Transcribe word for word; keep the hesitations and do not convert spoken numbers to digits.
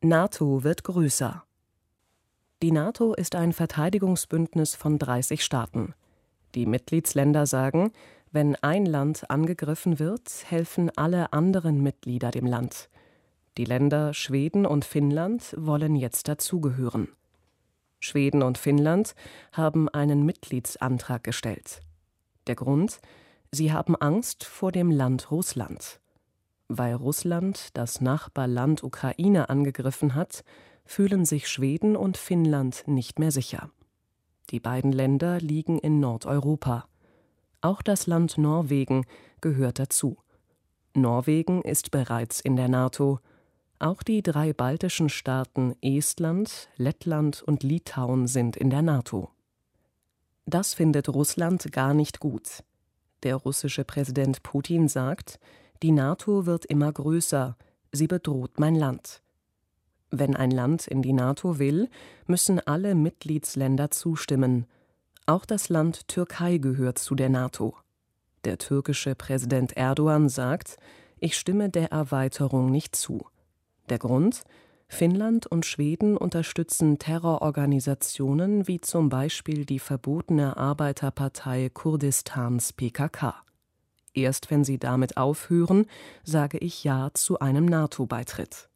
NATO wird größer. Die NATO ist ein Verteidigungsbündnis von dreißig Staaten. Die Mitgliedsländer sagen, wenn ein Land angegriffen wird, helfen alle anderen Mitglieder dem Land. Die Länder Schweden und Finnland wollen jetzt dazugehören. Schweden und Finnland haben einen Mitgliedsantrag gestellt. Der Grund? Sie haben Angst vor dem Land Russland. Weil Russland das Nachbarland Ukraine angegriffen hat, fühlen sich Schweden und Finnland nicht mehr sicher. Die beiden Länder liegen in Nordeuropa. Auch das Land Norwegen gehört dazu. Norwegen ist bereits in der NATO. Auch die drei baltischen Staaten Estland, Lettland und Litauen sind in der NATO. Das findet Russland gar nicht gut. Der russische Präsident Putin sagt, die NATO wird immer größer, sie bedroht mein Land. Wenn ein Land in die NATO will, müssen alle Mitgliedsländer zustimmen. Auch das Land Türkei gehört zu der NATO. Der türkische Präsident Erdogan sagt, ich stimme der Erweiterung nicht zu. Der Grund? Finnland und Schweden unterstützen Terrororganisationen wie zum Beispiel die verbotene Arbeiterpartei Kurdistans P K K. Erst wenn sie damit aufhören, sage ich Ja zu einem NATO-Beitritt.